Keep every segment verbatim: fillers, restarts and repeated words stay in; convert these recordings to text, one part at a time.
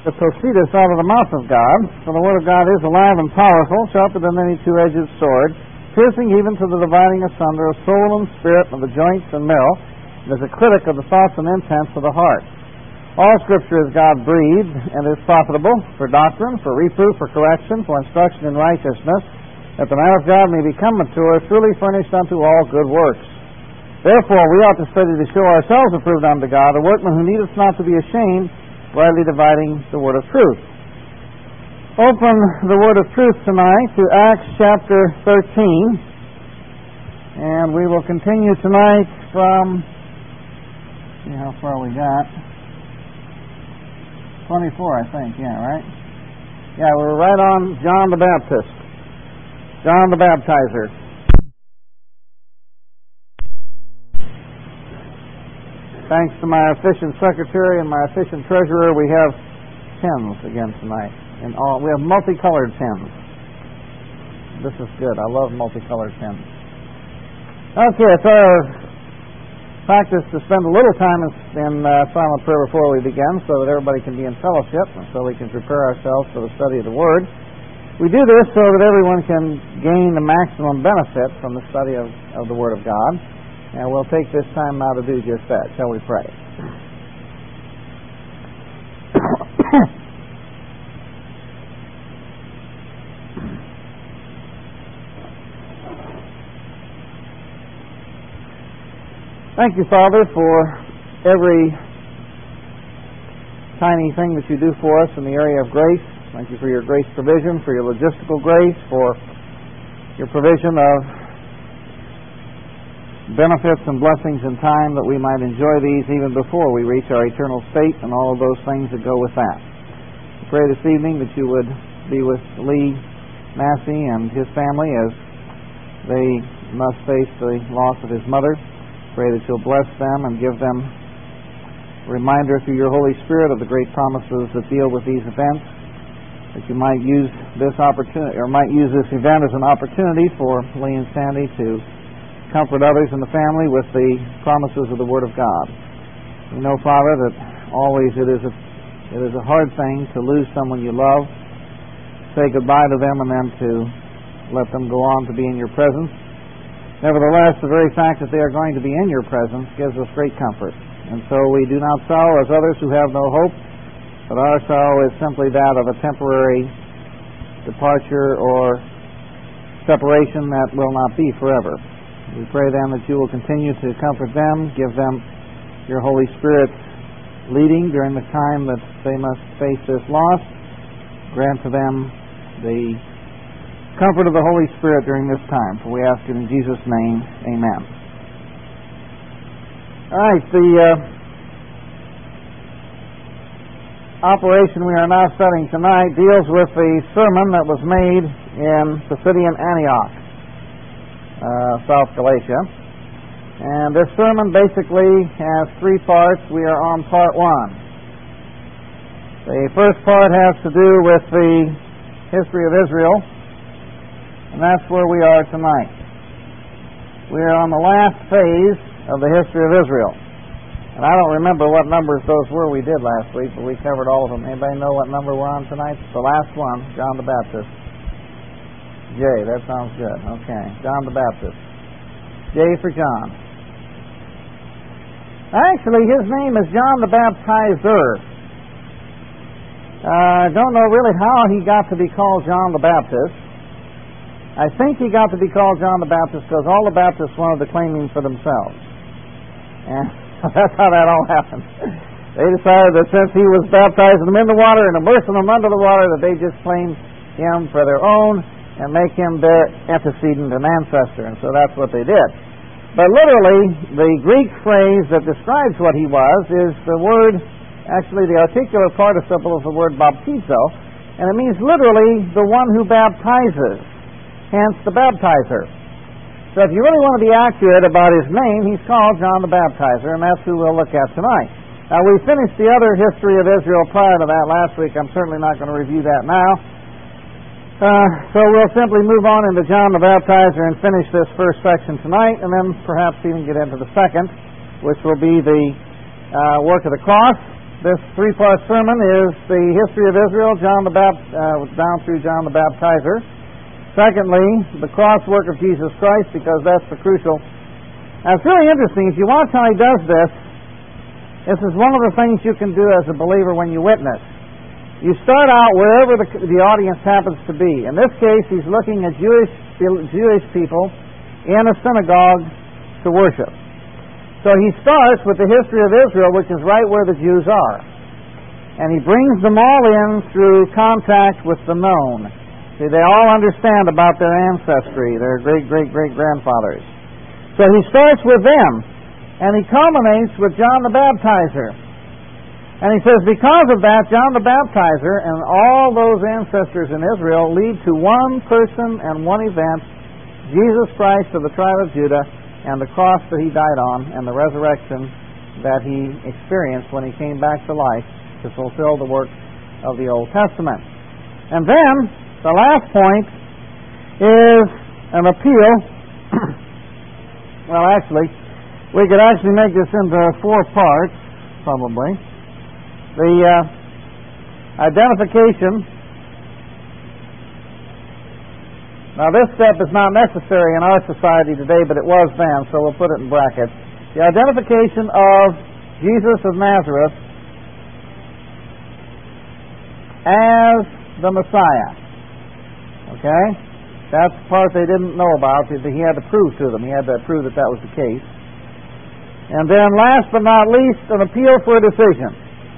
that proceedeth out of the mouth of God. For the word of God is alive and powerful, sharper than any two-edged sword, piercing even to the dividing asunder of soul and spirit, of the joints and marrow, and is a critic of the thoughts and intents of the heart. All Scripture is God-breathed, and is profitable for doctrine, for reproof, for correction, for instruction in righteousness, that the man of God may become mature, truly furnished unto all good works. Therefore we ought to study to show ourselves approved unto God, a workman who needeth not to be ashamed, rightly dividing the word of truth. Open the word of truth tonight to Acts chapter thirteen, and we will continue tonight from, see how far we got, twenty-four, I think, yeah, right? Yeah, we're right on John the Baptist, John the Baptizer. Thanks to my efficient secretary and my efficient treasurer, we have pens again tonight. And all we have multicolored pens. This is good. I love multicolored pens. Okay, it's our practice to spend a little time in, in uh, silent prayer before we begin, so that everybody can be in fellowship, and so we can prepare ourselves for the study of the Word. We do this so that everyone can gain the maximum benefit from the study of, of the Word of God. And we'll take this time now to do just that. Shall we pray? Thank you, Father, for every tiny thing that you do for us in the area of grace. Thank you for your grace provision, for your logistical grace, for your provision of benefits and blessings in time that we might enjoy these even before we reach our eternal state and all of those things that go with that. I pray this evening that you would be with Lee Massey and his family as they must face the loss of his mother. Pray that you'll bless them and give them a reminder through your Holy Spirit of the great promises that deal with these events, that you might use this opportunity or might use this event as an opportunity for Lee and Sandy to comfort others in the family with the promises of the Word of God. We know, Father, that always it is a it is a hard thing to lose someone you love, say goodbye to them, and then to let them go on to be in your presence. Nevertheless, the very fact that they are going to be in your presence gives us great comfort. And so we do not sorrow as others who have no hope, but our sorrow is simply that of a temporary departure or separation that will not be forever. We pray then that you will continue to comfort them, give them your Holy Spirit's leading during the time that they must face this loss. Grant to them the comfort of the Holy Spirit during this time. For we ask it in Jesus' name, amen. All right, the uh, operation we are now studying tonight deals with the sermon that was made in Pisidian Antioch, Uh, South Galatia. And this sermon basically has three parts. We are on part one. The first part has to do with the history of Israel, and that's where we are tonight. We are on the last phase of the history of Israel. And I don't remember what numbers those were we did last week, but we covered all of them. Anybody know what number we're on tonight? The last one, John the Baptist. J, that sounds good. Okay, John the Baptist. J for John. Actually, his name is John the Baptizer. I uh, don't know really how he got to be called John the Baptist. I think he got to be called John the Baptist because all the Baptists wanted to claim him for themselves. And that's how that all happened. They decided that since he was baptizing them in the water and immersing them under the water, that they just claimed him for their own and make him their antecedent and ancestor. And so that's what they did. But literally, the Greek phrase that describes what he was is the word, actually the articular participle of the word baptizo, and it means literally the one who baptizes, hence the baptizer. So if you really want to be accurate about his name, he's called John the Baptizer, and that's who we'll look at tonight. Now, we finished the other history of Israel prior to that last week. I'm certainly not going to review that now. Uh, so we'll simply move on into John the Baptizer and finish this first section tonight, and then perhaps even get into the second, which will be the uh, work of the cross this three-part sermon is the history of Israel, John the Bapt- uh, down through John the Baptizer. Secondly, the cross work of Jesus Christ, because that's the crucial. Now, it's really interesting. If you watch how he does this, this is one of the things you can do as a believer when you witness. You start out wherever the, the audience happens to be. In this case, he's looking at Jewish Jewish people in a synagogue to worship. So he starts with the history of Israel, which is right where the Jews are. And he brings them all in through contact with the known. See, they all understand about their ancestry, their great-great-great-grandfathers. So he starts with them, and he culminates with John the Baptizer. And he says, because of that, John the Baptizer and all those ancestors in Israel lead to one person and one event, Jesus Christ of the tribe of Judah, and the cross that he died on, and the resurrection that he experienced when he came back to life to fulfill the work of the Old Testament. And then, the last point is an appeal. Well, actually, we could actually make this into four parts, probably. The uh, identification. Now, this step is not necessary in our society today, but it was then, so we'll put it in brackets. The identification of Jesus of Nazareth as the Messiah. Okay? That's the part they didn't know about. He had to prove to them. He had to prove that that was the case. And then, last but not least, an appeal for a decision.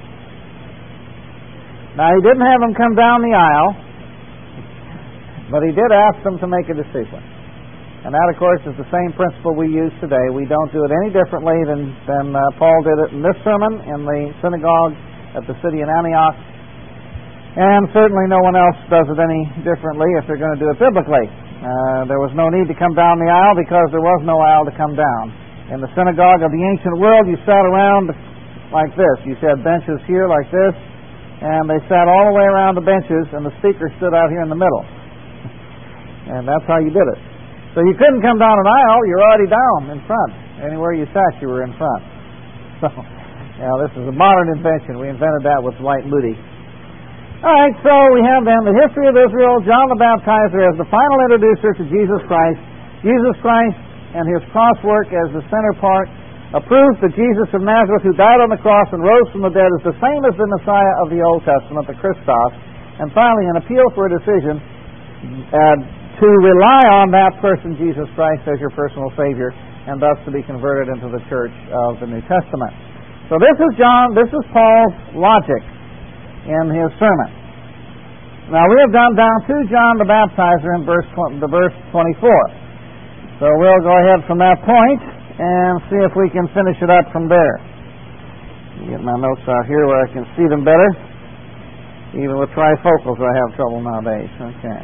Now, he didn't have them come down the aisle, but he did ask them to make a decision. And that, of course, is the same principle we use today. We don't do it any differently than, than uh, Paul did it in this sermon in the synagogue at the city of Antioch. And certainly no one else does it any differently if they're going to do it biblically. Uh, there was no need to come down the aisle because there was no aisle to come down. In the synagogue of the ancient world, you sat around like this. You had benches here like this, and they sat all the way around the benches, and the speaker stood out here in the middle. And that's how you did it. So you couldn't come down an aisle, you're already down in front. Anywhere you sat, you were in front. So, you know, this is a modern invention. We invented that with Dwight Moody. All right, so we have then the history of Israel, John the Baptizer as the final introducer to Jesus Christ, Jesus Christ and his cross work as the center part, a proof that Jesus of Nazareth, who died on the cross and rose from the dead, is the same as the Messiah of the Old Testament, the Christos. And finally, an appeal for a decision uh, to rely on that person, Jesus Christ, as your personal Savior, and thus to be converted into the church of the New Testament. So this is John, this is Paul's logic in his sermon. Now we have gone down to John the Baptizer in verse the verse twenty-four. So we'll go ahead from that point and see if we can finish it up from there. Get my notes out here where I can see them better. Even with trifocals I have trouble nowadays. Okay.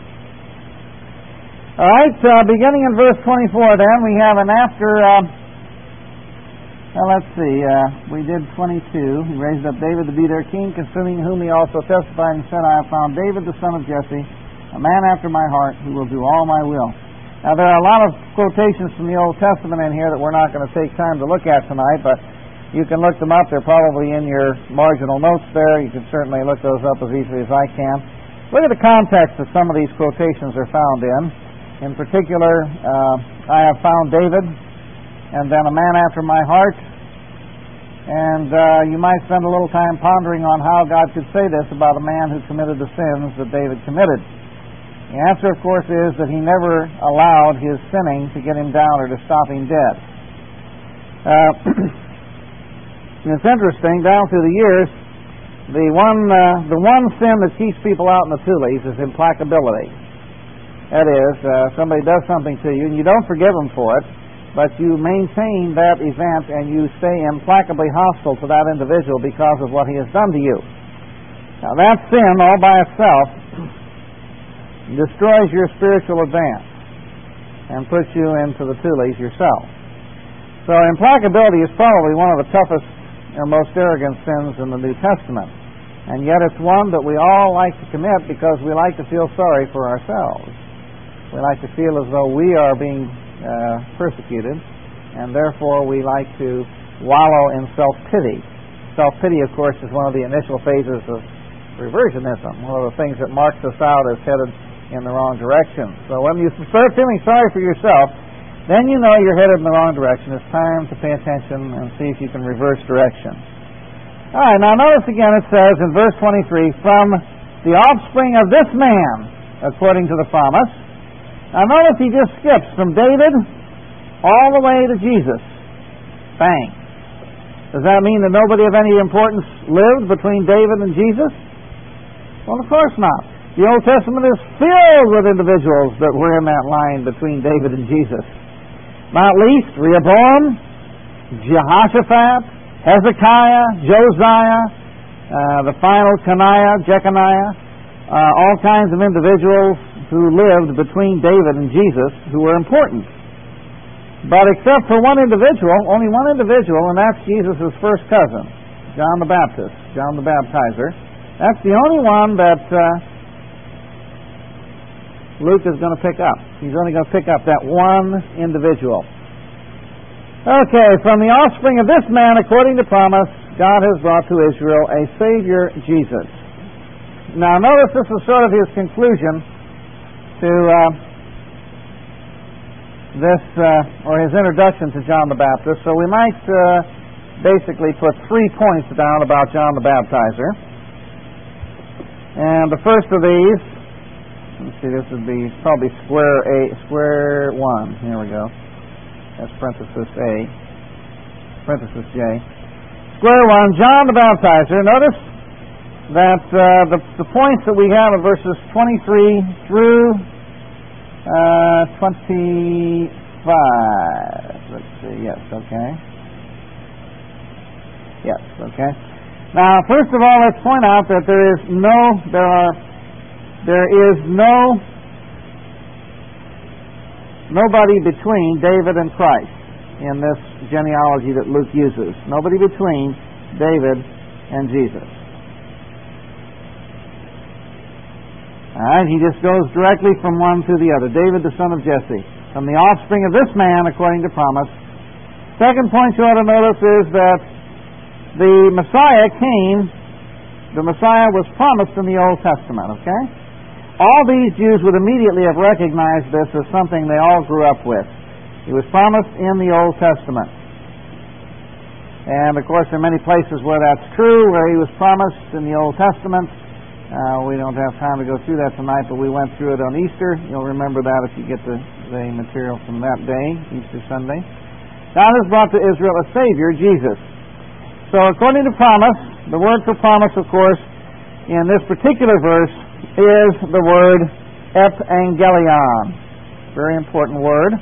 All right, uh, beginning in verse twenty-four then, we have an after... Uh, Well, let's see. Uh, we did twenty-two. He raised up David to be their king, concerning whom he also testified and said, I have found David the son of Jesse, a man after my heart, who will do all my will. Now, there are a lot of quotations from the Old Testament in here that we're not going to take time to look at tonight, but you can look them up. They're probably in your marginal notes there. You can certainly look those up as easily as I can. Look at the context that some of these quotations are found in. In particular, uh, I have found David, and then a man after my heart. And uh, you might spend a little time pondering on how God could say this about a man who committed the sins that David committed. The answer, of course, is that he never allowed his sinning to get him down or to stop him dead. Uh, it's interesting, down through the years, the one, uh, the one sin that keeps people out in the tulies is implacability. That is, uh, somebody does something to you, and you don't forgive them for it, but you maintain that event and you stay implacably hostile to that individual because of what he has done to you. Now that sin all by itself destroys your spiritual advance and puts you into the tulies yourself. So implacability is probably one of the toughest or most arrogant sins in the New Testament. And yet it's one that we all like to commit because we like to feel sorry for ourselves. We like to feel as though we are being Uh, persecuted, and therefore we like to wallow in self-pity. self-pity, of course, is one of the initial phases of reversionism, one of the things that marks us out as headed in the wrong direction. So when you start feeling sorry for yourself, then you know you're headed in the wrong direction. It's time to pay attention and see if you can reverse direction. All right, now notice again it says in verse twenty-three, from the offspring of this man, according to the promise. Now notice he just skips from David all the way to Jesus. Bang. Does that mean that nobody of any importance lived between David and Jesus? Well, of course not. The Old Testament is filled with individuals that were in that line between David and Jesus. Not least Rehoboam, Jehoshaphat, Hezekiah, Josiah, uh, the final Coniah, Jeconiah, uh, all kinds of individuals who lived between David and Jesus who were important. But except for one individual, only one individual, and that's Jesus' first cousin, John the Baptist, John the Baptizer. That's the only one that uh, Luke is going to pick up. He's only going to pick up that one individual. Okay, from the offspring of this man, according to promise, God has brought to Israel a Savior, Jesus. Now, notice this is sort of his conclusion to uh, this, uh, or his introduction to John the Baptist. So we might uh, basically put three points down about John the Baptizer. And the first of these, let's see, this would be probably square A, square one. Here we go. That's parenthesis A, parenthesis J. Square one, John the Baptizer. Notice that uh, the, the points that we have in verses twenty-three through uh, twenty-five. Let's see. Yes, okay. Yes, okay. Now, first of all, let's point out that there is no, there are, there is no, nobody between David and Christ in this genealogy that Luke uses. Nobody between David and Jesus. All right, he just goes directly from one to the other. David, the son of Jesse, from the offspring of this man, according to promise. Second point you ought to notice is that the Messiah came, the Messiah was promised in the Old Testament, okay? All these Jews would immediately have recognized this as something they all grew up with. He was promised in the Old Testament. And, of course, there are many places where that's true, where he was promised in the Old Testament. Uh, we don't have time to go through that tonight, but we went through it on Easter. You'll remember that if you get the, the material from that day, Easter Sunday. God has brought to Israel a Savior, Jesus. So according to promise, the word for promise, of course, in this particular verse is the word epangelion. Very important word.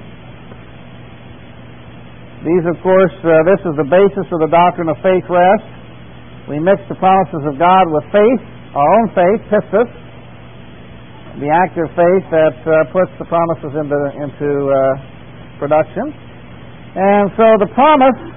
These, of course, uh, this is the basis of the doctrine of faith rest. We mix the promises of God with faith, our own faith, pistis, the active faith that uh, puts the promises into, into uh, production. And so the promise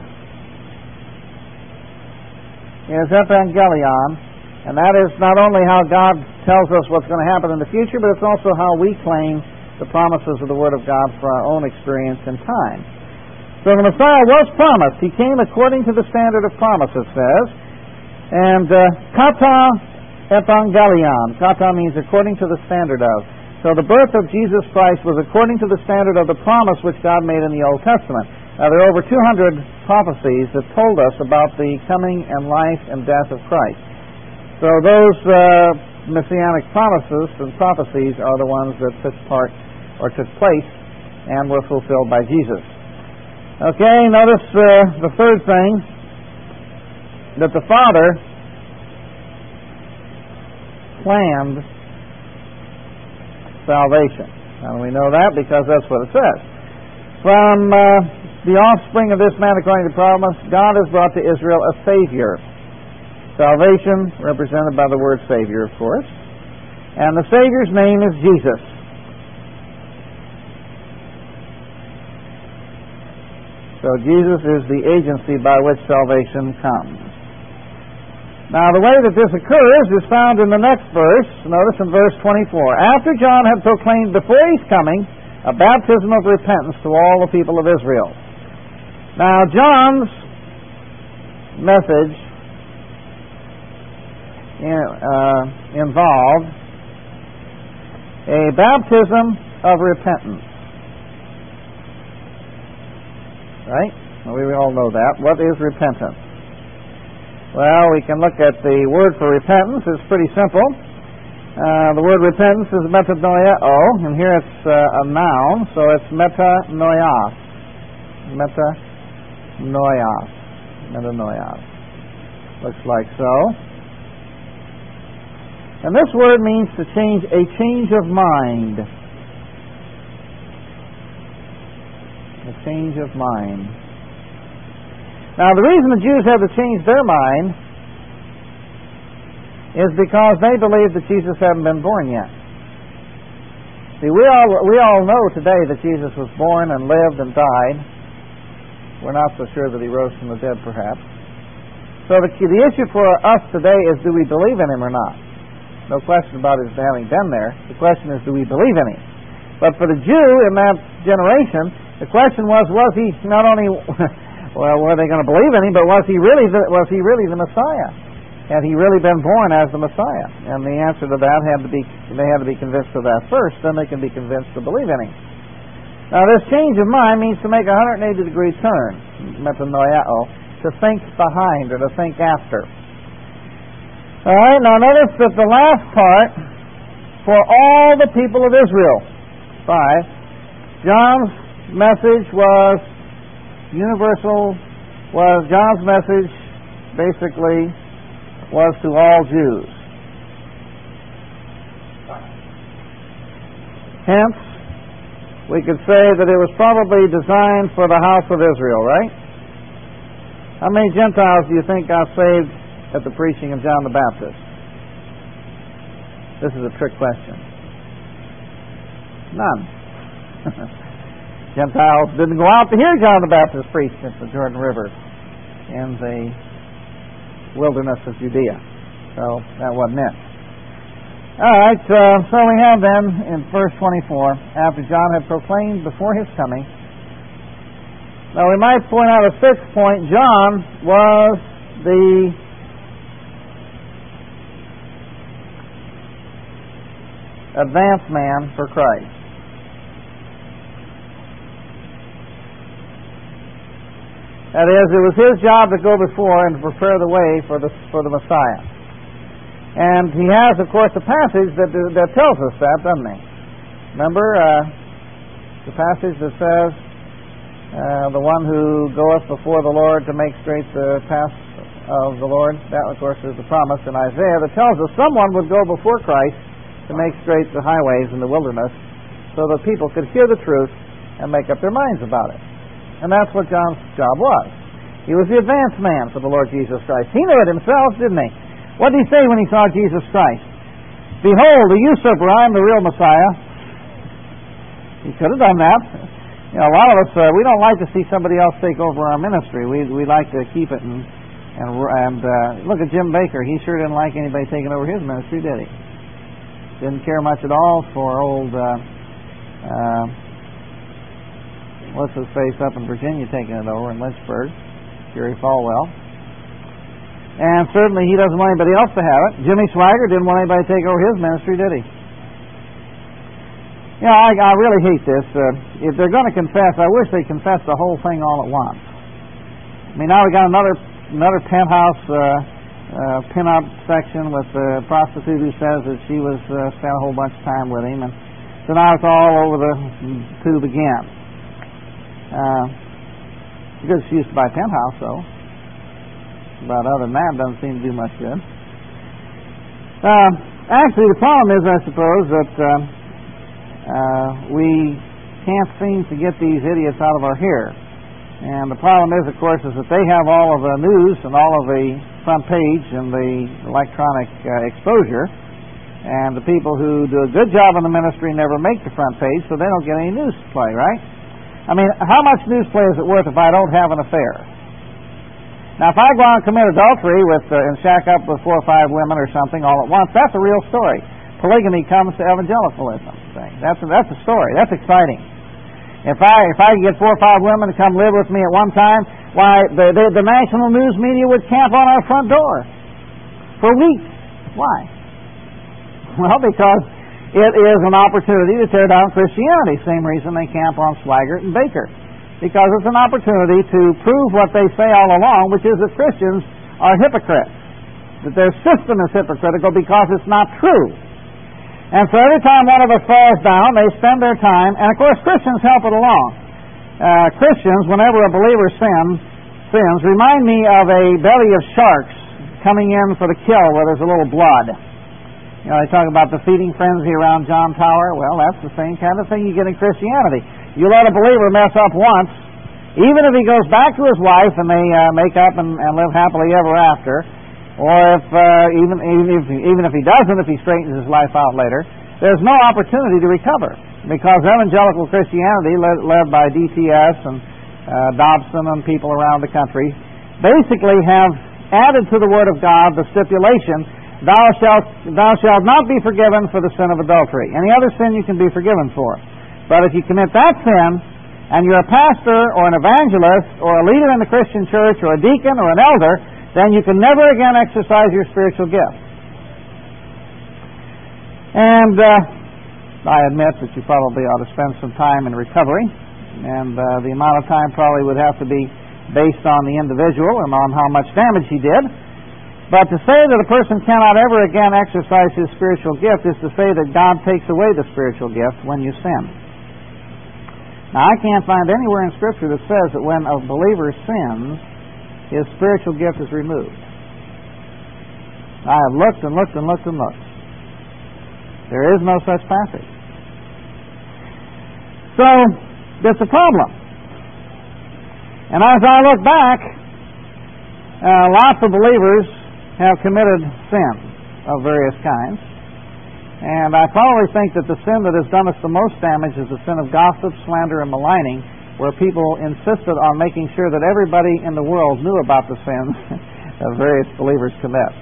is epangelion, and that is not only how God tells us what's going to happen in the future, but it's also how we claim the promises of the Word of God for our own experience and time. So the Messiah was promised. He came according to the standard of promise, it says. And uh, kata epangelion. Kata means according to the standard of. So the birth of Jesus Christ was according to the standard of the promise which God made in the Old Testament. Now, there are over two hundred prophecies that told us about the coming and life and death of Christ. So those uh, messianic promises and prophecies are the ones that took part or took place and were fulfilled by Jesus. Okay, notice uh, the third thing, that the Father planned salvation. And we know that because that's what it says. From uh, the offspring of this man, according to promise, God has brought to Israel a Savior. Salvation, represented by the word Savior, of course. And the Savior's name is Jesus. So Jesus is the agency by which salvation comes. Now, the way that this occurs is found in the next verse. Notice in verse twenty-four. After John had proclaimed before he's coming a baptism of repentance to all the people of Israel. Now, John's message uh, involved a baptism of repentance. Right? Well, we all know that. What is repentance? Well, we can look at the word for repentance. It's pretty simple. Uh, the word repentance is metanoiao, and here it's uh, a noun, so it's metanoias. Metanoias. Metanoias. Looks like so. And this word means to change, a change of mind. A change of mind. Now, the reason the Jews had to change their mind is because they believed that Jesus hadn't been born yet. See, we all we all know today that Jesus was born and lived and died. We're not so sure that he rose from the dead, perhaps. So the, the issue for us today is, do we believe in him or not? No question about his having been there. The question is, do we believe in him? But for the Jew in that generation, the question was, was he not only, well, were they going to believe in him, but was he really the, was he really the Messiah? Had he really been born as the Messiah? And the answer to that had to be, they had to be convinced of that first, then they can be convinced to believe in him. Now, this change of mind means to make a one hundred eighty degree turn, metanoiao, to think behind or to think after. All right, now notice that the last part, for all the people of Israel, five, John's message was universal, was John's message basically was to all Jews. Hence, we could say that it was probably designed for the house of Israel, right? How many Gentiles do you think got saved at the preaching of John the Baptist? This is a trick question. None. Gentiles didn't go out to hear John the Baptist preach at the Jordan River in the wilderness of Judea. So that wasn't it. All right, uh, so we have then in verse twenty-four, after John had proclaimed before his coming. Now we might point out a sixth point. John was the advance man for Christ. That is, it was his job to go before and to prepare the way for the for the Messiah. And he has, of course, a passage that that tells us that, doesn't he? Remember uh, the passage that says, uh, "The one who goeth before the Lord to make straight the path of the Lord." That, of course, is the promise in Isaiah that tells us someone would go before Christ to make straight the highways in the wilderness, so that people could hear the truth and make up their minds about it. And that's what John's job was. He was the advance man for the Lord Jesus Christ. He knew it himself, didn't he? What did he say when he saw Jesus Christ? "Behold, the usurper, I am the real Messiah." He could have done that. You know, a lot of us, uh, we don't like to see somebody else take over our ministry. We we like to keep it and and and uh, look at Jim Baker. He sure didn't like anybody taking over his ministry, did he? Didn't care much at all for old. Uh, uh, What's his face up in Virginia taking it over in Lynchburg, Jerry Falwell. And certainly he doesn't want anybody else to have it. Jimmy Swaggart didn't want anybody to take over his ministry, did he? You know, I, I really hate this. Uh, if they're going to confess, I wish they'd confess the whole thing all at once. I mean, now we got another another penthouse uh, uh, pin-up section with the prostitute who says that she was uh, spent a whole bunch of time with him, and so now it's all over the tube again. Uh, good excuse to buy a penthouse, though. But other than that, it doesn't seem to do much good. Uh, actually, the problem is, I suppose, that uh, uh, we can't seem to get these idiots out of our hair. And the problem is, of course, is that they have all of the news and all of the front page and the electronic uh, exposure. And the people who do a good job in the ministry never make the front page, so they don't get any news play, right? I mean, how much news play is it worth if I don't have an affair? Now, if I go out and commit adultery with uh, and shack up with four or five women or something all at once, that's a real story. Polygamy comes to evangelicalism. Thing. That's a, that's a story. That's exciting. If I if I could get four or five women to come live with me at one time, why the the, the national news media would camp on our front door for weeks. Why? Well, because it is an opportunity to tear down Christianity. Same reason they camp on Swaggart and Baker. Because it's an opportunity to prove what they say all along, which is that Christians are hypocrites. That their system is hypocritical because it's not true. And so every time one of us falls down, they spend their time, and of course Christians help it along. Uh, Christians, whenever a believer sins, sins, remind me of a belly of sharks coming in for the kill where there's a little blood. You know, they talk about the feeding frenzy around John Tower. Well, that's the same kind of thing you get in Christianity. You let a believer mess up once, even if he goes back to his wife and they uh, make up and, and live happily ever after, or if uh, even, even if even if he doesn't, if he straightens his life out later, there's no opportunity to recover, because evangelical Christianity, led, led by D T S and uh, Dobson and people around the country, basically have added to the Word of God the stipulation, thou shalt thou shalt not be forgiven for the sin of adultery. Any other sin you can be forgiven for. But if you commit that sin, and you're a pastor or an evangelist or a leader in the Christian church or a deacon or an elder, then you can never again exercise your spiritual gift. And uh, I admit that you probably ought to spend some time in recovery, and uh, the amount of time probably would have to be based on the individual and on how much damage he did. But to say that a person cannot ever again exercise his spiritual gift is to say that God takes away the spiritual gift when you sin. Now, I can't find anywhere in Scripture that says that when a believer sins, his spiritual gift is removed. I have looked and looked and looked and looked. There is no such passage. So, that's a problem. And as I look back, uh, lots of believers have committed sin of various kinds. And I probably think that the sin that has done us the most damage is the sin of gossip, slander, and maligning, where people insisted on making sure that everybody in the world knew about the sins that various believers commit.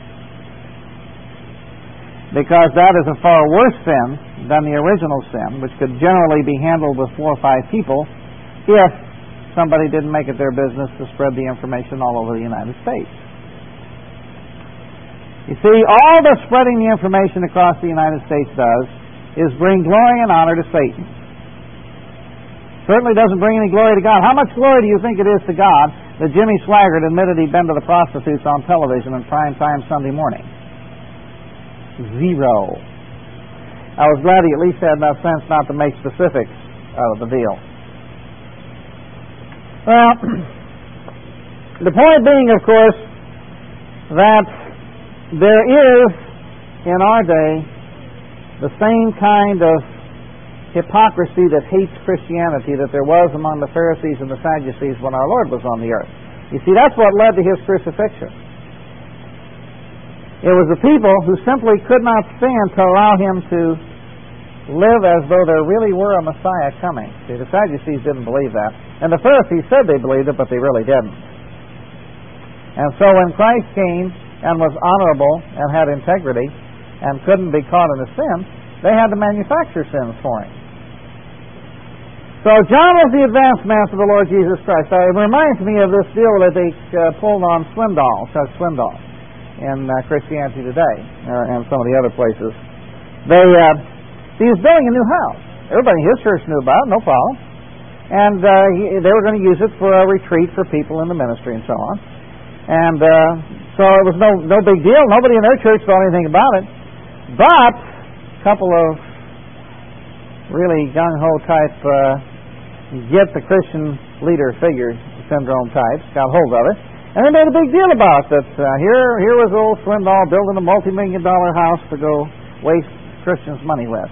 Because that is a far worse sin than the original sin, which could generally be handled with four or five people if somebody didn't make it their business to spread the information all over the United States. You see, all the spreading the information across the United States does is bring glory and honor to Satan. Certainly doesn't bring any glory to God. How much glory do you think it is to God that Jimmy Swaggart admitted he'd been to the prostitutes on television in prime time Sunday morning? Zero. I was glad he at least had enough sense not to make specifics out of the deal. Well, the point being, of course, that there is, in our day, the same kind of hypocrisy that hates Christianity that there was among the Pharisees and the Sadducees when our Lord was on the earth. You see, that's what led to His crucifixion. It was the people who simply could not stand to allow Him to live as though there really were a Messiah coming. See, the Sadducees didn't believe that. And the Pharisees said they believed it, but they really didn't. And so when Christ came and was honorable and had integrity and couldn't be caught in a sin, they had to manufacture sins for Him. So John was the advanced man for the Lord Jesus Christ. It reminds me of this deal that they uh, pulled on Swindoll, Chuck Swindoll, in uh, Christianity Today, uh, and some of the other places. They, uh, he was building a new house. Everybody in his church knew about it, no problem. And uh, he, they were going to use it for a retreat for people in the ministry and so on. And uh, so it was no no big deal. Nobody in their church thought anything about it. But a couple of really gung-ho type uh, get the Christian leader figure syndrome types got hold of it. And they made a big deal about that. Uh, here, here was old Swindoll building a multi-million dollar house to go waste Christians' money with.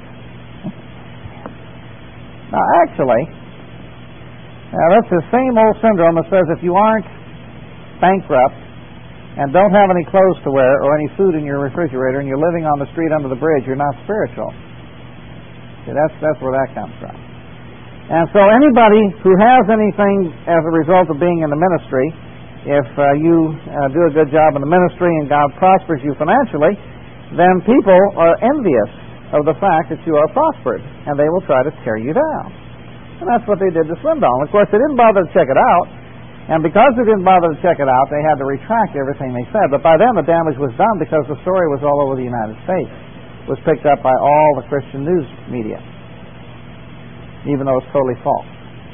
Now, actually, uh, that's the same old syndrome that says if you aren't bankrupt and don't have any clothes to wear or any food in your refrigerator and you're living on the street under the bridge, you're not spiritual. See, that's that's where that comes from. And so anybody who has anything as a result of being in the ministry, if uh, you uh, do a good job in the ministry and God prospers you financially, then people are envious of the fact that you are prospered, and they will try to tear you down. And that's what they did to Swindoll. Of course, they didn't bother to check it out. And because they didn't bother to check it out, they had to retract everything they said. But by then the damage was done because the story was all over the United States. It was picked up by all the Christian news media, even though it's totally false.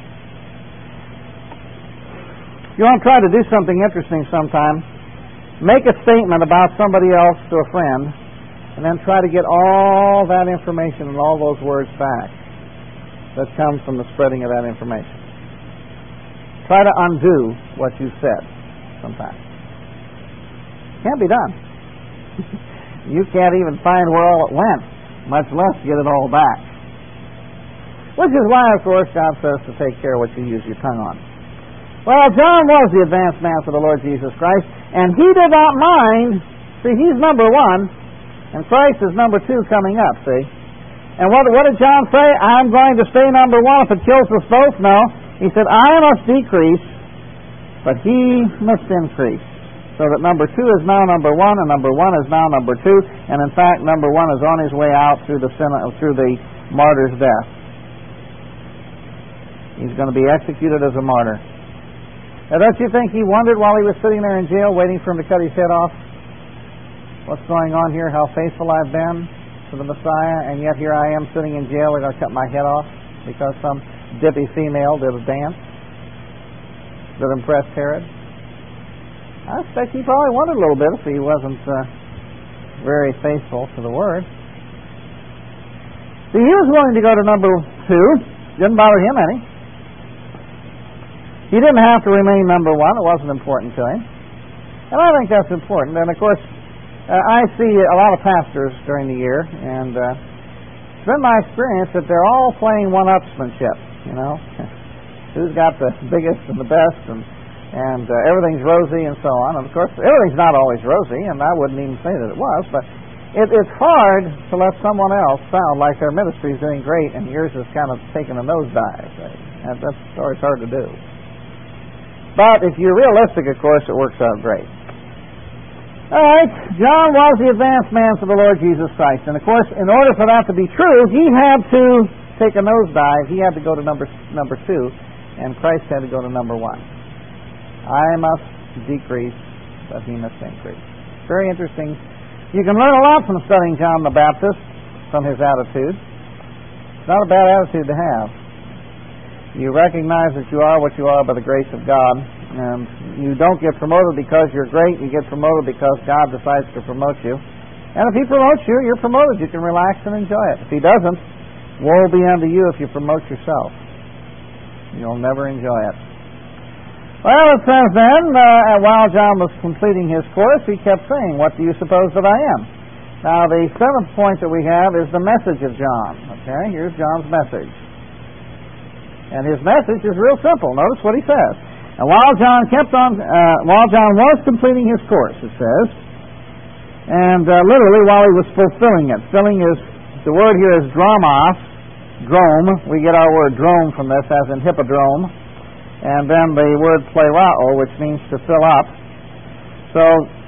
If you want to try to do something interesting sometime, make a statement about somebody else to a friend, and then try to get all that information and all those words back that come from the spreading of that information. Try to undo what you said sometimes. Can't be done. You can't even find where all it went, much less get it all back. Which is why, of course, God says to take care of what you use your tongue on. Well, John was the advanced man for the Lord Jesus Christ, and he did not mind. See, he's number one, and Christ is number two coming up, see? And what, what did John say? I'm going to stay number one if it kills us both? No. He said, I must decrease, but he must increase. So that number two is now number one, and number one is now number two, and in fact, number one is on his way out through the sin, through the martyr's death. He's going to be executed as a martyr. Now, don't you think he wondered while he was sitting there in jail, waiting for him to cut his head off? What's going on here? How faithful I've been to the Messiah, and yet here I am sitting in jail. They're going to cut my head off because some dippy female did a dance that impressed Herod. I expect he probably wondered a little bit if he wasn't uh, very faithful to the Word. See, he was willing to go to number two. Didn't bother him any. He didn't have to remain number one. It wasn't important to him. And I think that's important. And, of course, uh, I see a lot of pastors during the year, and uh, it's been my experience that they're all playing one-upsmanship. You know, who's got the biggest and the best, and and uh, everything's rosy and so on. And of course, everything's not always rosy, and I wouldn't even say that it was. But it, it's hard to let someone else sound like their ministry is doing great, and yours is kind of taking a nosedive. And that's always hard to do. But if you're realistic, of course, it works out great. All right, John was the advanced man for the Lord Jesus Christ, and of course, in order for that to be true, he had to take a nosedive. He had to go to number number two, and Christ had to go to number one. I must decrease, but he must increase. Very interesting. You can learn a lot from studying John the Baptist, from his attitude. It's not a bad attitude to have. You recognize that you are what you are by the grace of God, and you don't get promoted because you're great. You get promoted because God decides to promote you. And if he promotes you, you're promoted. You can relax and enjoy it. If he doesn't, woe be unto you if you promote yourself. You'll never enjoy it. Well, it says then, uh, while John was completing his course, he kept saying, what do you suppose that I am? Now, the seventh point that we have is the message of John. Okay, here's John's message. And his message is real simple. Notice what he says. And while John kept on, uh, while John was completing his course, it says, and uh, literally while he was fulfilling it, filling is, the word here is dromos, drome. We get our word drome from this, as in hippodrome. And then the word plerao, which means to fill up. So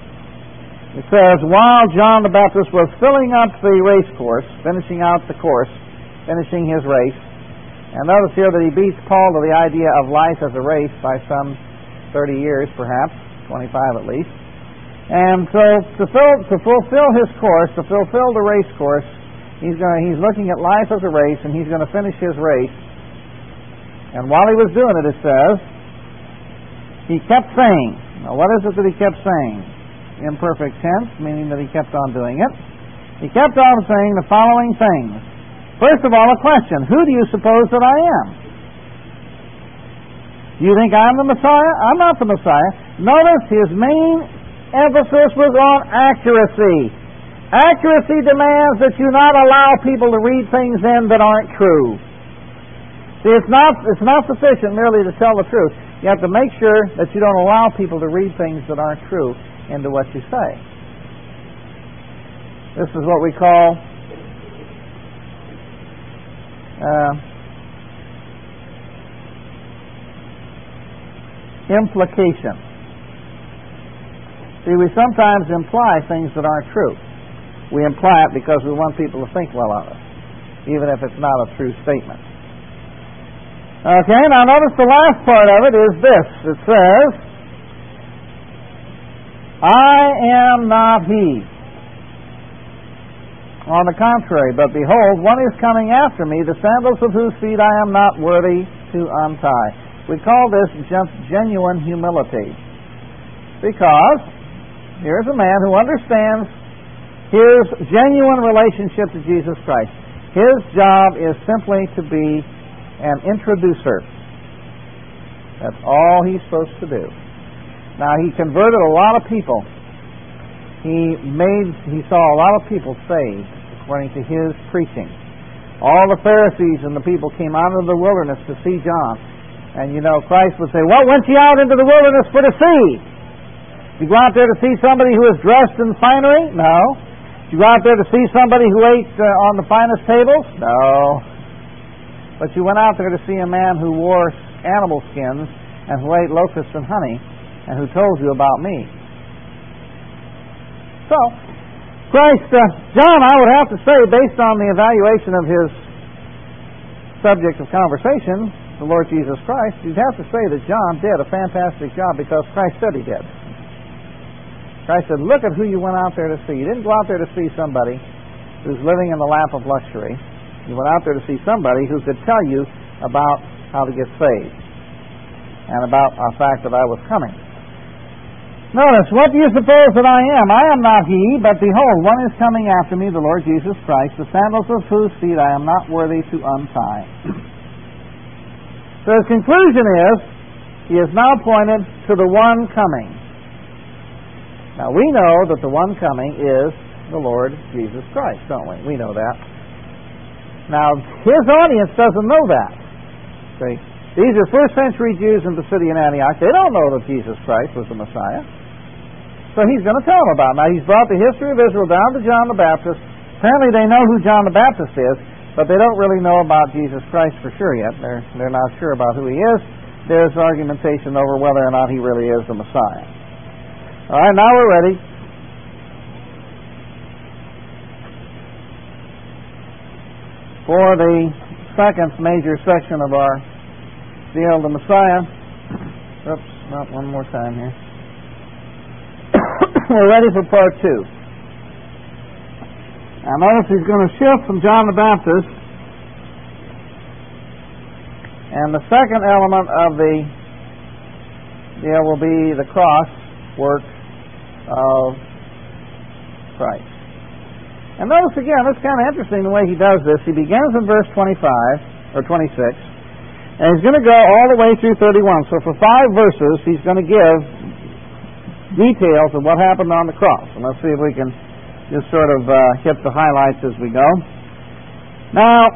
it says, while John the Baptist was filling up the race course, finishing out the course, finishing his race, and notice here that he beats Paul to the idea of life as a race by some thirty years, perhaps, twenty-five at least. And so to, fill, to fulfill his course, to fulfill the race course, he's going he's looking at life as a race, and he's going to finish his race. And while he was doing it, it says, he kept saying. Now, what is it that he kept saying? Imperfect tense, meaning that he kept on doing it. He kept on saying the following things. First of all, a question. Who do you suppose that I am? Do you think I'm the Messiah? I'm not the Messiah. Notice his main emphasis was on accuracy. Accuracy demands that you not allow people to read things in that aren't true. See, it's not, it's not sufficient merely to tell the truth. You have to make sure that you don't allow people to read things that aren't true into what you say. This is what we call uh, implication. See, we sometimes imply things that aren't true. We imply it because we want people to think well of us, even if it's not a true statement. Okay, now notice the last part of it is this. It says, I am not he. On the contrary, but behold, one is coming after me, the sandals of whose feet I am not worthy to untie. We call this just genuine humility. Because here's a man who understands his genuine relationship to Jesus Christ. His job is simply to be an introducer. That's all he's supposed to do. Now, he converted a lot of people. He made, he saw a lot of people saved according to his preaching. All the Pharisees and the people came out into the wilderness to see John. And you know, Christ would say, what went ye out into the wilderness for to see? Did you go out there to see somebody who was dressed in finery? No. Did you go out there to see somebody who ate uh, on the finest tables? No. But you went out there to see a man who wore animal skins and who ate locusts and honey and who told you about me. So, Christ, uh, John, I would have to say, based on the evaluation of his subject of conversation, the Lord Jesus Christ, you'd have to say that John did a fantastic job because Christ said he did. Christ said, look at who you went out there to see. You didn't go out there to see somebody who's living in the lap of luxury. You went out there to see somebody who could tell you about how to get saved and about the fact that I was coming. Notice, what do you suppose that I am? I am not he, but behold, one is coming after me, the Lord Jesus Christ, the sandals of whose feet I am not worthy to untie. So his conclusion is, he is now pointed to the one coming. Now we know that the one coming is the Lord Jesus Christ, don't we? We know that. Now, his audience doesn't know that. See, these are first century Jews in Pisidian Antioch. They don't know that Jesus Christ was the Messiah. So he's going to tell them about it. Now, he's brought the history of Israel down to John the Baptist. Apparently they know who John the Baptist is, but they don't really know about Jesus Christ for sure yet. They're, they're not sure about who he is. There's argumentation over whether or not he really is the Messiah. All right, now we're ready. For the second major section of our deal, the Messiah. Oops, not one more time here. We're ready for part two. Now notice he's going to shift from John the Baptist, and the second element of the deal will be the cross work of Christ. And notice again, it's kind of interesting the way he does this. He begins in verse twenty-five, or twenty-six, and he's going to go all the way through thirty-one. So for five verses, he's going to give details of what happened on the cross. And let's see if we can just sort of uh, hit the highlights as we go. Now,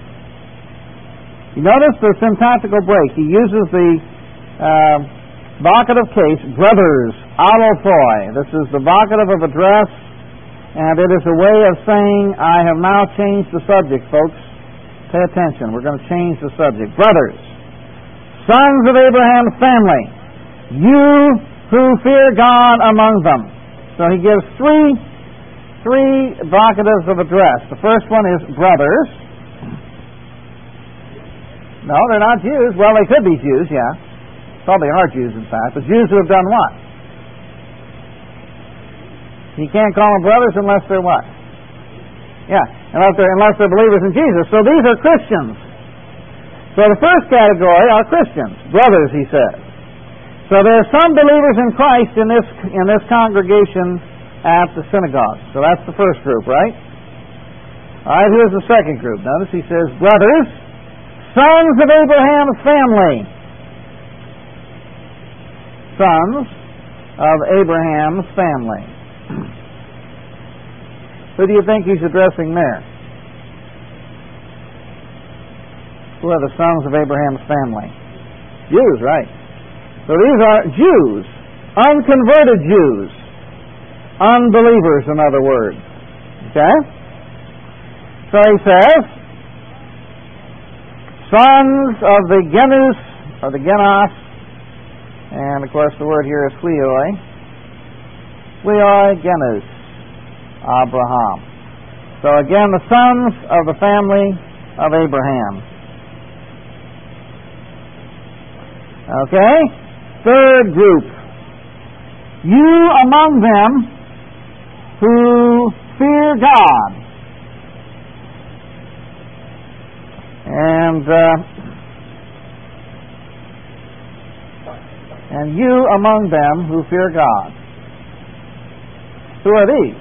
you notice the syntactical break. He uses the uh, vocative case, brothers, alophoi. This is the vocative of address, and it is a way of saying, I have now changed the subject, folks. Pay attention. We're going to change the subject. Brothers, sons of Abraham's family, you who fear God among them. So he gives three, three vocatives of address. The first one is brothers. No, they're not Jews. Well, they could be Jews, yeah. Probably are Jews, in fact. But Jews who have done what? You can't call them brothers unless they're what? Yeah, unless they're, unless they're believers in Jesus. So these are Christians. So the first category are Christians. Brothers, he says. So there are some believers in Christ in this in this congregation at the synagogue. So that's the first group, right? All right, here's the second group. Notice he says, brothers, sons of Abraham's family. Sons of Abraham's family. Who do you think he's addressing there? Who are the sons of Abraham's family? Jews, right? So these are Jews, unconverted Jews, unbelievers, in other words. Okay? So he says, sons of the genus, or the genos, and of course the word here is huioi, huioi genus, Abraham. So again, the sons of the family of Abraham. Okay? Third group. You among them who fear God. And uh, and you among them who fear God. Who are these?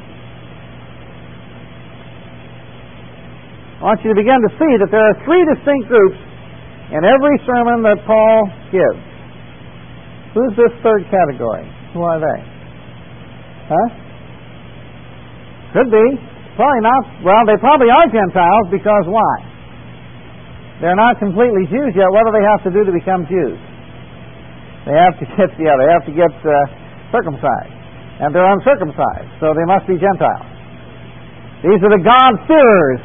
I want you to begin to see that there are three distinct groups in every sermon that Paul gives. Who's this third category? Who are they? Huh? Could be. Probably not. Well, they probably are Gentiles because why? They're not completely Jews yet. What do they have to do to become Jews? They have to get, yeah, they have to get uh, circumcised. And they're uncircumcised, so they must be Gentiles. These are the God-fearers.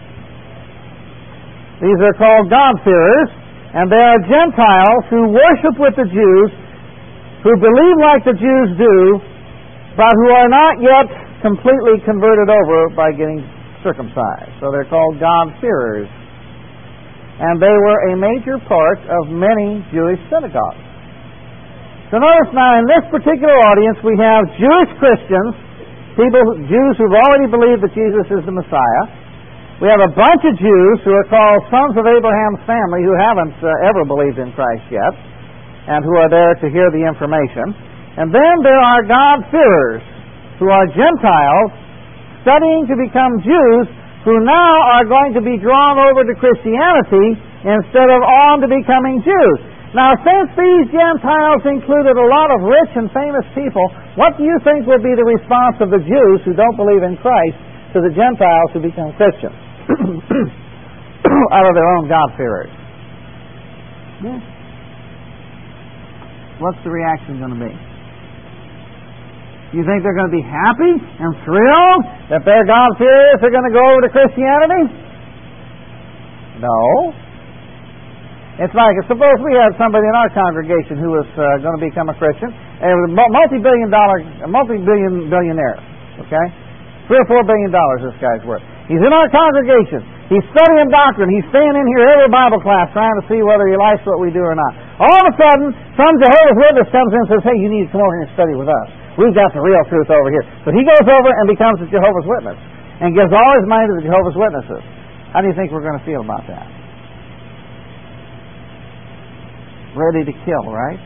These are called God-fearers, and they are Gentiles who worship with the Jews, who believe like the Jews do, but who are not yet completely converted over by getting circumcised. So they're called God-fearers. And they were a major part of many Jewish synagogues. So notice now, in this particular audience, we have Jewish Christians, people, Jews who've already believed that Jesus is the Messiah. We have a bunch of Jews who are called sons of Abraham's family who haven't uh, ever believed in Christ yet, and who are there to hear the information. And then there are God-fearers, who are Gentiles, studying to become Jews, who now are going to be drawn over to Christianity instead of on to becoming Jews. Now, since these Gentiles included a lot of rich and famous people, what do you think will be the response of the Jews who don't believe in Christ to the Gentiles who become Christians out of their own God-fearers? Yeah. What's the reaction going to be? You think they're going to be happy and thrilled that their God-fearers are going to go over to Christianity? No. It's like, suppose we had somebody in our congregation who was uh, going to become a Christian, and was a multi-billion dollar, a multi-billion billionaire, okay? Three or four billion dollars this guy's worth. He's in our congregation. He's studying doctrine. He's staying in here every Bible class trying to see whether he likes what we do or not. All of a sudden, some Jehovah's Witness comes in and says, hey, you need to come over here and study with us. We've got the real truth over here. So he goes over and becomes a Jehovah's Witness and gives all his money to the Jehovah's Witnesses. How do you think we're going to feel about that? Ready to kill, right?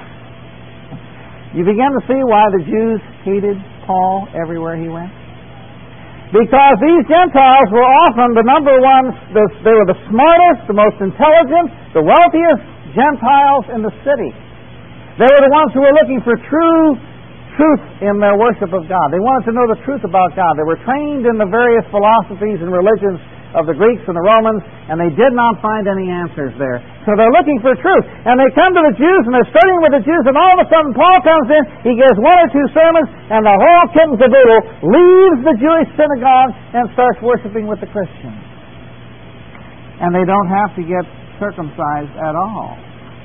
You begin to see why the Jews hated Paul everywhere he went? Because these Gentiles were often the number one, they were the smartest, the most intelligent, the wealthiest Gentiles in the city. They were the ones who were looking for true truth in their worship of God. They wanted to know the truth about God. They were trained in the various philosophies and religions of the Greeks and the Romans, and they did not find any answers there. So they're looking for truth. And they come to the Jews, and they're studying with the Jews, and all of a sudden Paul comes in, he gives one or two sermons, and the whole kit and caboodle leaves the Jewish synagogue and starts worshiping with the Christians. And they don't have to get circumcised at all.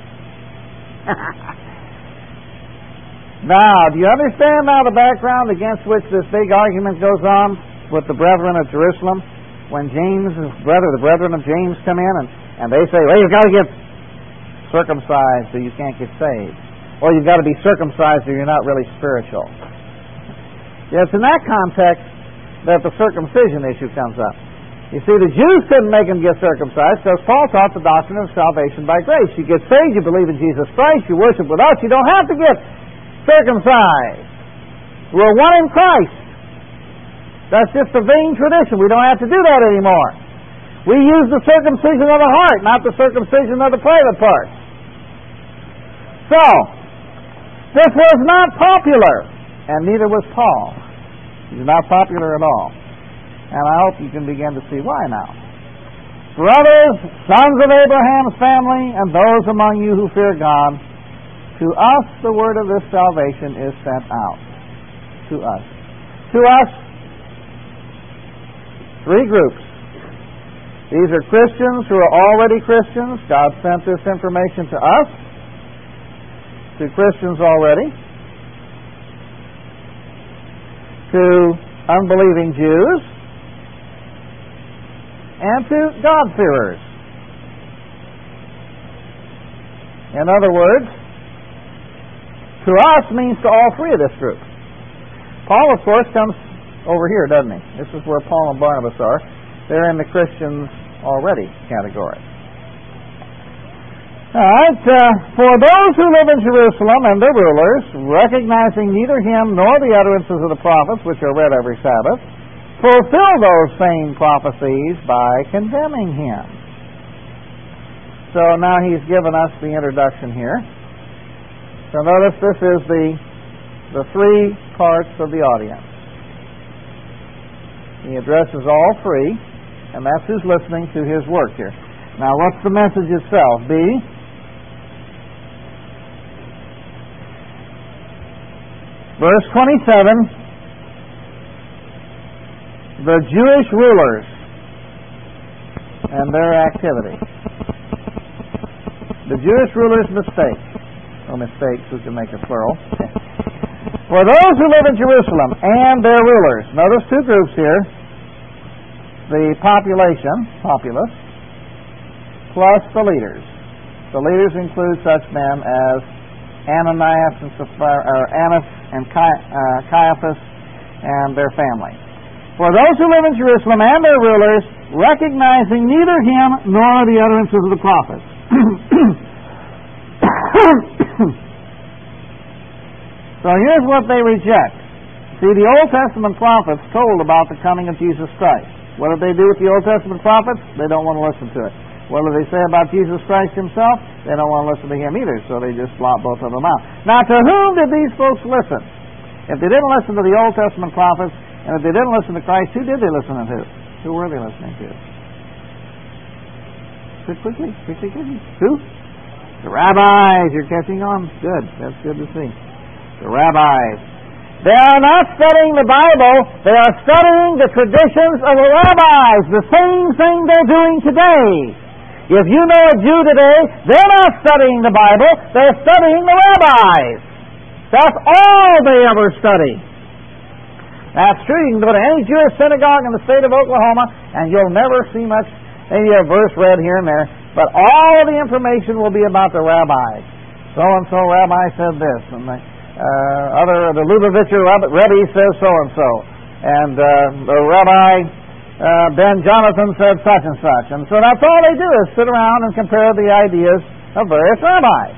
Now, do you understand now the background against which this big argument goes on with the brethren of Jerusalem? When James' brother, the brethren of James come in and, and they say, well, you've got to get circumcised or you can't get saved. Or you've got to be circumcised or you're not really spiritual. Yeah, it's in that context that the circumcision issue comes up. You see, the Jews couldn't make them get circumcised because Paul taught the doctrine of salvation by grace. You get saved, you believe in Jesus Christ, you worship with us, you don't have to get circumcised. We're one in Christ. That's just a vain tradition. We don't have to do that anymore. We use the circumcision of the heart, not the circumcision of the private parts. So, this was not popular, and neither was Paul. He's not popular at all. And I hope you can begin to see why now. Brothers, sons of Abraham's family, and those among you who fear God, to us the word of this salvation is sent out. To us. To us, three groups. These are Christians who are already Christians. God sent this information to us, to Christians already, to unbelieving Jews, and to God-fearers. In other words, to us means to all three of this group. Paul, of course, comes over here, doesn't he? This is where Paul and Barnabas are. They're in the Christians already category. All right, uh, for those who live in Jerusalem and their rulers, recognizing neither him nor the utterances of the prophets, which are read every Sabbath, fulfill those same prophecies by condemning him. So now he's given us the introduction here. So notice this is the, the three parts of the audience. He addresses all three, and that's who's listening to his work here. Now, what's the message itself? B. Verse twenty-seven, the Jewish rulers and their activity. The Jewish rulers' mistake, or mistakes, we can make it plural. For those who live in Jerusalem and their rulers, notice two groups here, the population, populace, plus the leaders. The leaders include such men as Ananias and Sapphira, or Annas and Caiaphas and their family. For those who live in Jerusalem and their rulers, recognizing neither him nor the utterances of the prophets. So here's what they reject. See, the Old Testament prophets told about the coming of Jesus Christ. What did they do with the Old Testament prophets? They don't want to listen to it. What do they say about Jesus Christ himself? They don't want to listen to him either, so they just blot both of them out. Now, to whom did these folks listen? If they didn't listen to the Old Testament prophets, and if they didn't listen to Christ, who did they listen to? Who were they listening to? Quick, quickly, quickly, quickly. Who? The rabbis. You're catching on? Good. That's good to see. The rabbis. They are not studying the Bible. They are studying the traditions of the rabbis. The same thing they're doing today. If you know a Jew today, they're not studying the Bible. They're studying the rabbis. That's all they ever study. That's true. You can go to any Jewish synagogue in the state of Oklahoma, and you'll never see much, maybe a verse read here and there, but all the information will be about the rabbis. So-and-so rabbi said this, and the uh, other, the Lubavitcher Rebbe says so-and-so, and uh, the Rabbi uh, Ben Jonathan said such and such. And so that's all they do is sit around and compare the ideas of various rabbis.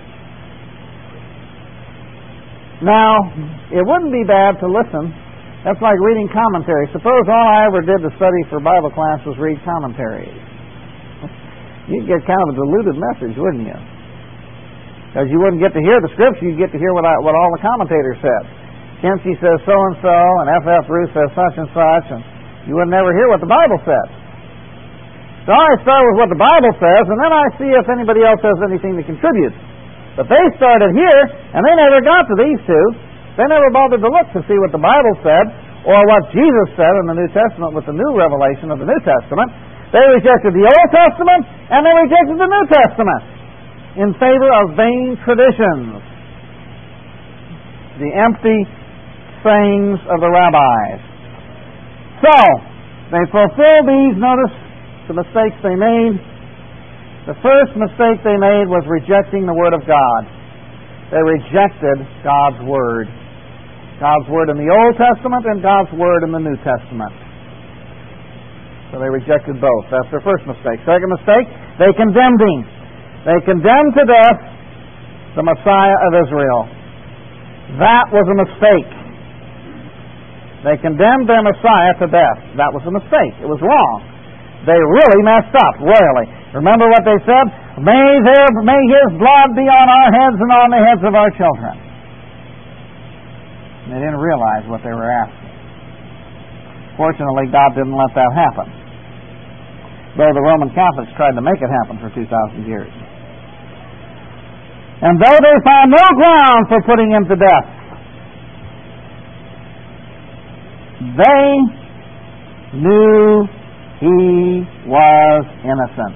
Now, it wouldn't be bad to listen. That's like reading commentaries. Suppose all I ever did to study for Bible class was read commentaries. You'd get kind of a diluted message, wouldn't you? Because you wouldn't get to hear the Scripture, you'd get to hear what, I, what all the commentators said. Kinsey says so-and-so, and F F Bruce says such and such, and you would never hear what the Bible says. So I start with what the Bible says, and then I see if anybody else has anything to contribute. But they started here, and they never got to these two. They never bothered to look to see what the Bible said, or what Jesus said in the New Testament with the new revelation of the New Testament. They rejected the Old Testament, and they rejected the New Testament in favor of vain traditions, the empty sayings of the rabbis. So, they fulfilled these. Notice the mistakes they made. The first mistake they made was rejecting the Word of God. They rejected God's Word. God's Word in the Old Testament and God's Word in the New Testament. So they rejected both. That's their first mistake. Second mistake, they condemned Him. They condemned to death the Messiah of Israel. That was a mistake. They condemned their Messiah to death. That was a mistake. It was wrong. They really messed up, royally. Remember what they said? May, there, may His blood be on our heads and on the heads of our children. And they didn't realize what they were asking. Fortunately, God didn't let that happen, though the Roman Catholics tried to make it happen for two thousand years. And though they found no ground for putting Him to death, they knew He was innocent.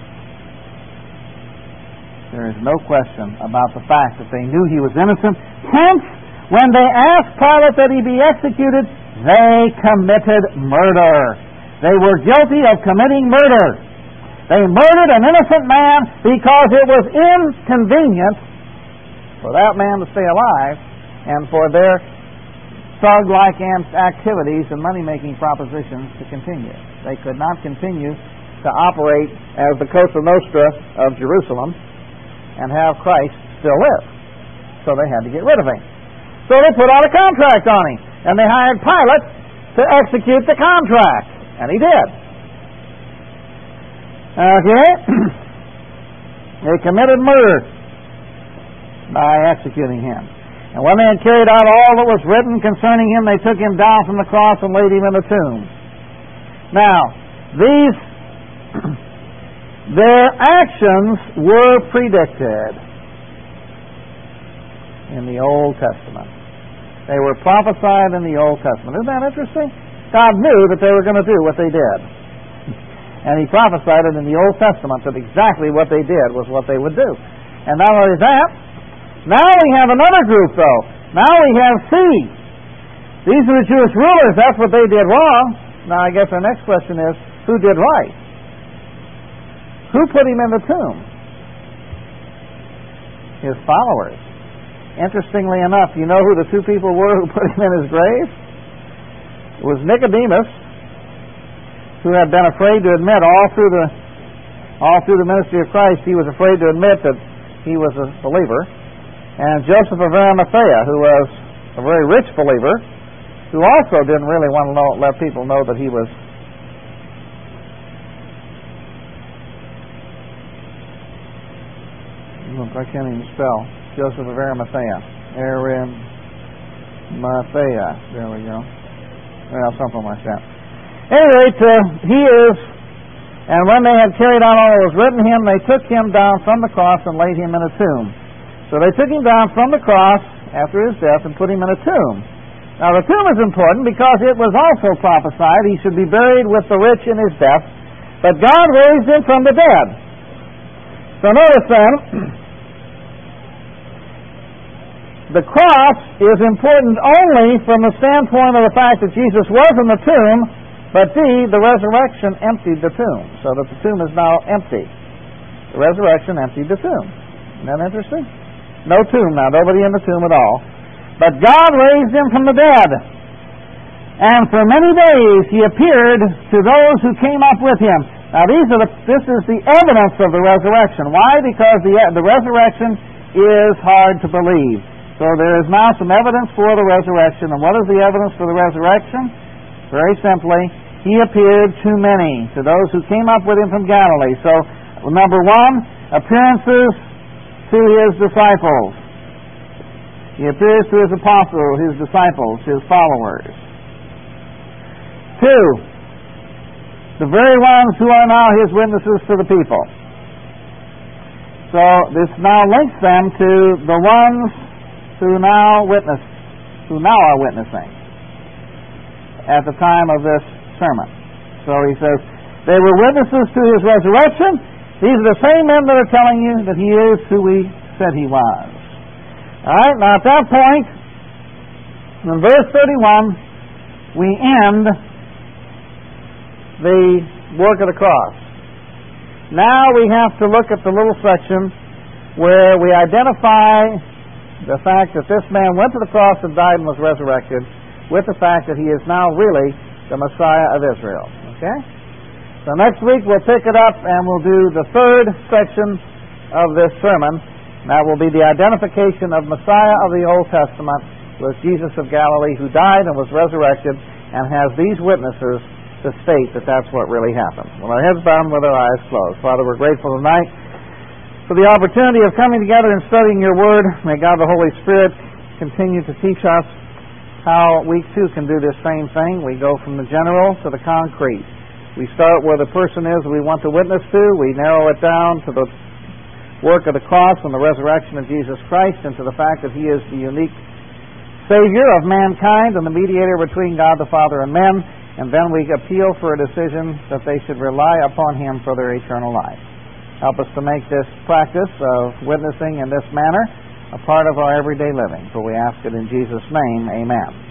There is no question about the fact that they knew He was innocent. Hence, when they asked Pilate that He be executed, they committed murder. They were guilty of committing murder. They murdered an innocent man because it was inconvenient for that man to stay alive and for their thug-like activities and money-making propositions to continue. They could not continue to operate as the Cosa Nostra of Jerusalem and have Christ still live. So they had to get rid of him. So they put out a contract on him, and they hired Pilate to execute the contract, and he did. Okay? They committed murder by executing him. And when they had carried out all that was written concerning him, they took him down from the cross and laid him in the tomb. Now, these, their actions were predicted in the Old Testament. They were prophesied in the Old Testament. Isn't that interesting? God knew that they were going to do what they did. And He prophesied it in the Old Testament that exactly what they did was what they would do. And not only that, now we have another group, though. Now we have C. These are the Jewish rulers. That's what they did wrong. Now I guess our next question is, who did right? Who put him in the tomb? His followers. Interestingly enough, you know who the two people were who put him in his grave? It was Nicodemus, who had been afraid to admit all through the all through the ministry of Christ, he was afraid to admit that he was a believer. And Joseph of Arimathea, who was a very rich believer, who also didn't really want to know, let people know that he was look, I can't even spell Joseph of Arimathea. Arimathea. There we go. Well, something like that. Anyway, uh, he is, and when they had carried out all that was written him, they took him down from the cross and laid him in a tomb. So they took him down from the cross after his death and put him in a tomb. Now the tomb is important because it was also prophesied he should be buried with the rich in his death, but God raised him from the dead. So notice then, the cross is important only from the standpoint of the fact that Jesus was in the tomb, but B, the resurrection emptied the tomb, so that the tomb is now empty. The resurrection emptied the tomb. Isn't that interesting? No tomb now, nobody in the tomb at all. But God raised him from the dead. And for many days he appeared to those who came up with him. Now these are the, this is the evidence of the resurrection. Why? Because the, the resurrection is hard to believe. So there is now some evidence for the resurrection. And what is the evidence for the resurrection? Very simply, he appeared to many, to those who came up with him from Galilee. So, number one, appearances to his disciples. He appears to his apostles, his disciples, his followers. Two, the very ones who are now his witnesses to the people. So this now links them to the ones who now witness, who now are witnessing at the time of this sermon. So he says, they were witnesses to his resurrection. These are the same men that are telling you that he is who we said he was. All right, now at that point, in verse thirty-one, we end the work of the cross. Now we have to look at the little section where we identify the fact that this man went to the cross and died and was resurrected with the fact that he is now really the Messiah of Israel. Okay? So next week we'll pick it up and we'll do the third section of this sermon. That will be the identification of Messiah of the Old Testament with Jesus of Galilee, who died and was resurrected and has these witnesses to state that that's what really happened. With our heads bowed and with our eyes closed. Father, we're grateful tonight for the opportunity of coming together and studying your Word. May God the Holy Spirit continue to teach us how we too can do this same thing. We go from the general to the concrete. We start where the person is we want to witness to. We narrow it down to the work of the cross and the resurrection of Jesus Christ, and to the fact that he is the unique Savior of mankind and the mediator between God the Father and men. And then we appeal for a decision that they should rely upon him for their eternal life. Help us to make this practice of witnessing in this manner a part of our everyday living. For we ask it in Jesus' name, amen.